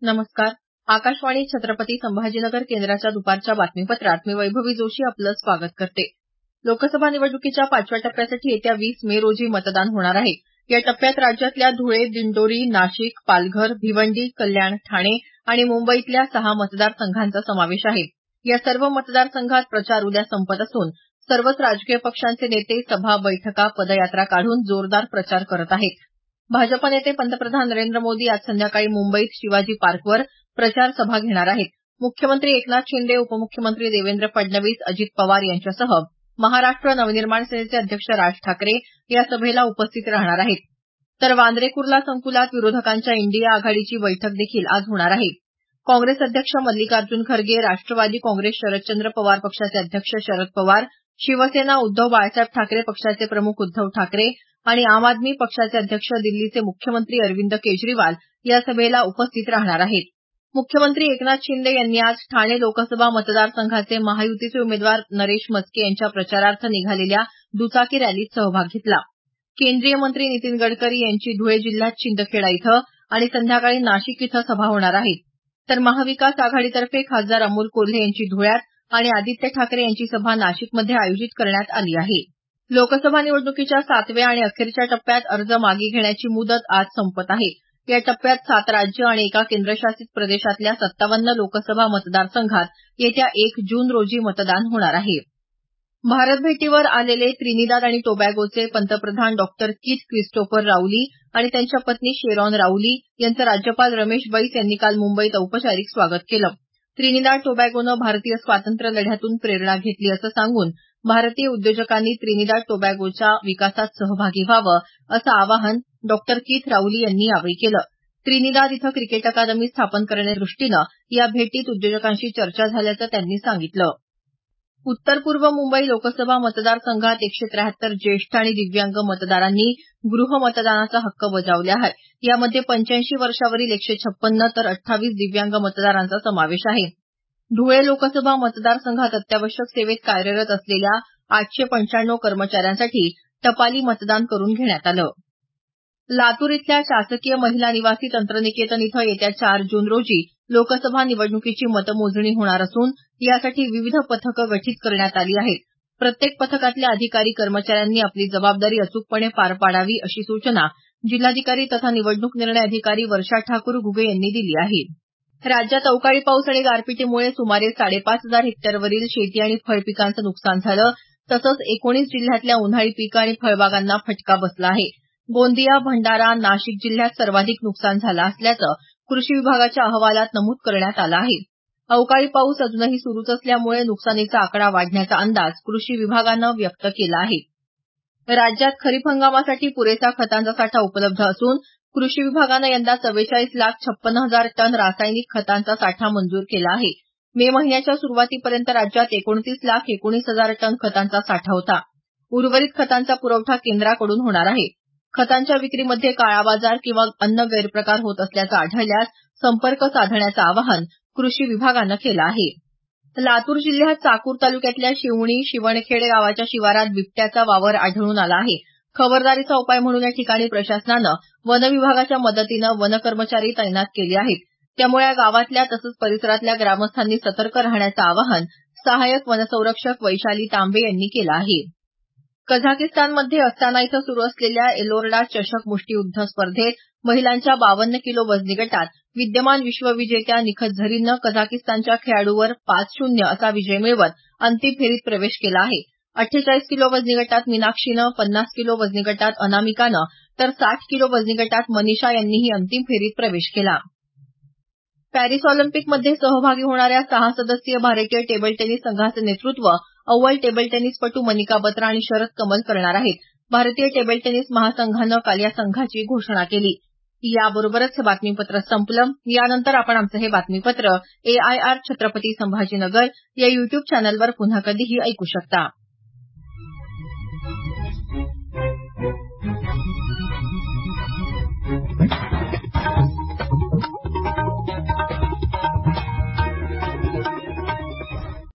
नमस्कार. आकाशवाणी छत्रपती संभाजीनगर केंद्राच्या दुपारच्या बातमीपत्रात मी वैभवी जोशी आपलं स्वागत करते. लोकसभा निवडणुकीच्या 5व्या टप्प्यासाठी येत्या 20 मे रोजी मतदान होणार आहे. या टप्प्यात राज्यातल्या धुळे, दिंडोरी, नाशिक, पालघर, भिवंडी, कल्याण, ठाणे आणि मुंबईतल्या 6 मतदारसंघांचा समावेश आहे. या सर्व मतदारसंघात प्रचार उद्या संपत असून सर्वच राजकीय पक्षांचे नेते सभा, बैठका, पदयात्रा काढून जोरदार प्रचार करत आहेत. भाजप नेते पंतप्रधान नरेंद्र मोदी आज संध्याकाळी मुंबईत शिवाजी पार्कवर प्रचार सभा घेणार आहेत. मुख्यमंत्री एकनाथ शिंदे, उपमुख्यमंत्री देवेंद्र फडणवीस, अजित पवार यांच्यासह महाराष्ट्र नवनिर्माण सेनेचे अध्यक्ष राज ठाकरे या सभेला उपस्थित राहणार आहेत. तर वांद्रे कुर्ला संकुलात विरोधकांच्या इंडिया आघाडीची बैठक देखील आज होणार आहे. काँग्रेस अध्यक्ष मल्लिकार्जुन खरगे, राष्ट्रवादी काँग्रेस शरदचंद्र पवार पक्षाचे अध्यक्ष शरद पवार, शिवसेना उद्धव बाळासाहेब ठाकरे पक्षाचे प्रमुख उद्धव ठाकरे आणि आम आदमी पक्षाचे अध्यक्ष दिल्लीचे मुख्यमंत्री अरविंद केजरीवाल या सभेला उपस्थित राहणार आहेत. मुख्यमंत्री एकनाथ शिंदे यांनी आज ठाणे लोकसभा मतदारसंघाचे महायुतीचे उमेदवार नरेश म्हस्के यांच्या प्रचारार्थ निघालेल्या दुचाकी रॅलीत सहभाग घेतला. केंद्रीय मंत्री नितीन गडकरी यांची धुळे जिल्ह्यात शिंदखेडा इथं आणि संध्याकाळी नाशिक इथं सभा होणार आहे. तर महाविकास आघाडीतर्फे खासदार अमोल कोल्हे यांची धुळ्यात आणि आदित्य ठाकरे यांची सभा नाशिकमध्ये आयोजित करण्यात आली आहे. लोकसभा निवडणुकीच्या 7व्या आणि अखेरच्या टप्प्यात अर्ज मागे घेण्याची मुदत आज संपत आहे. या टप्प्यात 7 राज्य आणि एका केंद्रशासित प्रदेशातल्या 57 लोकसभा मतदारसंघात येत्या 1 जून रोजी मतदान होणार आहे. भारत भेटीवर आलेले त्रिनिदाद आणि टोबॅगोचे पंतप्रधान डॉक्टर कीथ क्रिस्टोफर राऊली आणि त्यांच्या पत्नी शेरॉन राऊली यांचं राज्यपाल रमेश बैस यांनी काल मुंबईत औपचारिक स्वागत केलं. त्रिनिदाद टोबॅगोनं भारतीय स्वातंत्र्य लढ्यातून प्रेरणा घेतली असं सांगून भारतीय उद्योजकांनी त्रिनिदाद टोबॅगोच्या विकासात सहभागी व्हावं असं आवाहन डॉक्टर कीथ राऊली यांनी यावेळी केलं. त्रिनिदाद इथं क्रिकेट अकादमी स्थापन करण्याच्या दृष्टीनं या भेटीत उद्योजकांशी चर्चा झाल्याचं त्यांनी सांगितलं. उत्तर पूर्व मुंबई लोकसभा मतदारसंघात 173 ज्येष्ठ आणि दिव्यांग मतदारांनी गृहमतदानाचा हक्क बजावला आहे. यामध्ये 85 वर्षावरील 156 तर 28 दिव्यांग मतदारांचा समावेश आहे. धुळे लोकसभा मतदारसंघात अत्यावश्यक सेवेत कार्यरत असलेल्या 895 कर्मचाऱ्यांसाठी टपाली मतदान करून घेण्यात आलं. लातूर इथल्या शासकीय महिला निवासी तंत्रनिकेतन इथं येत्या 4 जून रोजी लोकसभा निवडणुकीची मतमोजणी होणार असून यासाठी विविध पथकं गठीत करण्यात आली आहेत. प्रत्येक पथकातल्या अधिकारी कर्मचाऱ्यांनी आपली जबाबदारी अचूकपणे पार पाडावी अशी सूचना जिल्हाधिकारी तथा निवडणूक निर्णय अधिकारी वर्षा ठाकूर घुगे यांनी दिली आहे. राज्यात अवकाळी पाऊस आणि गारपिटीमुळे सुमारे 5,500 हेक्टरवरील शेती आणि फळपिकांचं नुकसान झालं तसंच 19 जिल्ह्यातल्या उन्हाळी पिकं आणि फळबागांना फटका बसला आहे. गोंदिया, भंडारा, नाशिक जिल्ह्यात सर्वाधिक नुकसान झालं असल्याचं कृषी विभागाच्या अहवालात नमूद करण्यात आलं आहे. अवकाळी पाऊस अजूनही सुरूच असल्यामुळे नुकसानीचा आकडा वाढण्याचा अंदाज कृषी विभागानं व्यक्त केला आहे. राज्यात खरीप हंगामासाठी पुरेसा खतांचा साठा उपलब्ध असून कृषी विभागानं यंदा 44,56,000 टन रासायनिक खतांचा साठा मंजूर केला आहे. मे महिन्याच्या सुरुवातीपर्यंत राज्यात 29,19,000 टन खतांचा साठा होता. उर्वरित खतांचा पुरवठा केंद्राकडून होणार आहे. खतांच्या विक्रीमध्ये काळाबाजार किंवा अन्न गैरप्रकार होत असल्याचं आढळल्यास संपर्क साधण्याचं आवाहन कृषी विभागानं केलं आहे. लातूर जिल्ह्यात चाकूर तालुक्यातल्या शिवणी, शिवणखेड गावाच्या शिवारात बिबट्याचा वावर आढळून आला आहे. खबरदारीचा उपाय म्हणून या ठिकाणी प्रशासनानं वन विभागाच्या मदतीनं वन कर्मचारी तैनात केले आहेत. त्यामुळे या गावातल्या तसंच परिसरातल्या ग्रामस्थांनी सतर्क राहण्याचं आवाहन सहाय्यक वनसंरक्षक वैशाली तांबे यांनी केलं आहे. कझाकिस्तानमध्ये अस्ताना इथं सुरू असलेल्या एलोर्डा चषक मुष्टियुद्ध स्पर्धेत महिलांच्या 52 किलो वजनी गटात विद्यमान विश्वविजेत्या निखत झरीननं कझाकिस्तानच्या खेळाडूवर 5-0 असा विजय मिळवत अंतिम फेरीत प्रवेश केला आहे. 48 किलो वजनी गटात मीनाक्षीनं, 50 किलो वजनी गटात अनामिकानं तर 60 किलो वजनी गटात मनीषा यांनीही अंतिम फेरीत प्रवेश केला. पॅरिस ऑलिम्पिकमध्ये सहभागी होणाऱ्या 6 सदस्यीय भारतीय टेबल टेनिस संघाचं नेतृत्व अव्वल टेबल टेनिसपटू मनिका बत्रा आणि शरद कमल करणार आहेत. भारतीय टेबल टेनिस महासंघानं काल या संघाची घोषणा केली. याबरोबरच हे बातमीपत्र संपलं. यानंतर आपण आमचं हे बातमीपत्र AIR छत्रपती संभाजीनगर या YouTube चॅनलवर पुन्हा कधीही ऐकू शकता.